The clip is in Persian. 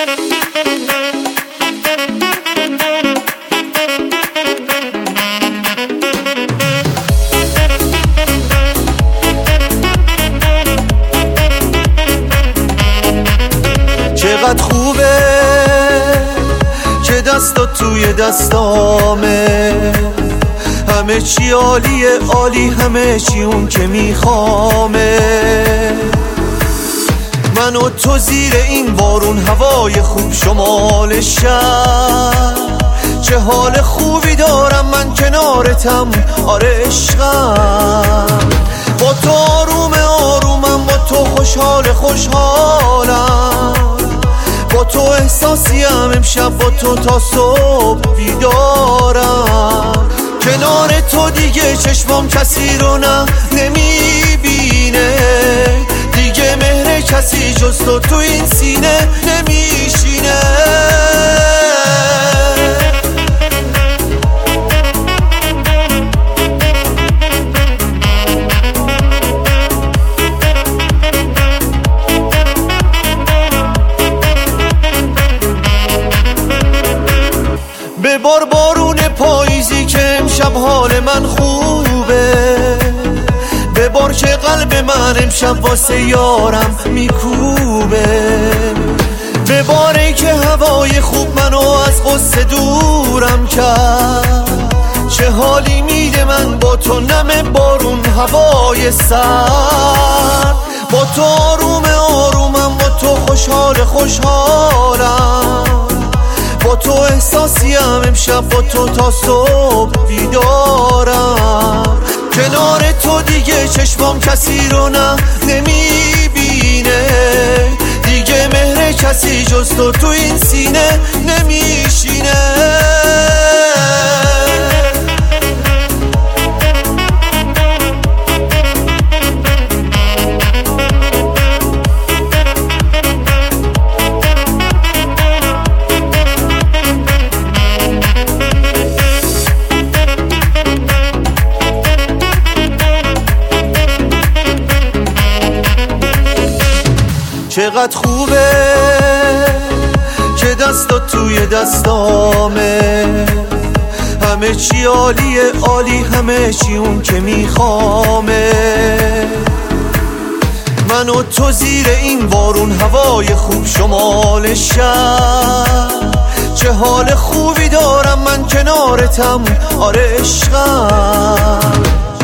چقدر خوبه که دستات توی دستامه، همه چی عالیه عالی، همه چی اون که میخوامه. من و تو زیر این بارون، هوای خوب شمال شهر، چه حال خوبی دارم من کنارتم، آره عشقم. با تو آروم آرومم، با تو خوشحال خوشحالم، با تو احساسیم امشب، با تو تا صبح بیدارم. کنار تو دیگه چشمام کسی رو نه نمیبینه، دیگه مهر کسی جز تو این سینه نمیشینه. ببار بارون پاییزی که امشب حال من خوبه، ببار که قلب من امشب واسه یارم میکوبه. بباره که هوای خوب منو از غصه دورم کرد، چه حالی میده من با تو، نم بارون هوای سرد. با تو آروم آرومم، با تو خوشحال خوشحالم، با تو احساسیم امشب، با تو تا صبح بیدارم. کنار تو دیگه چشمام کسی رو نه نمیبینه، دیگه مهر کسی جز تو این سینه نمیشینه. چقدر خوبه که دستات توی دستامه، همه چی عالیه عالی، همه چی اون که میخوامه. من و تو زیر این بارون، هوای خوب شمال شهر، چه حال خوبی دارم من کنارتم، آره عشقم.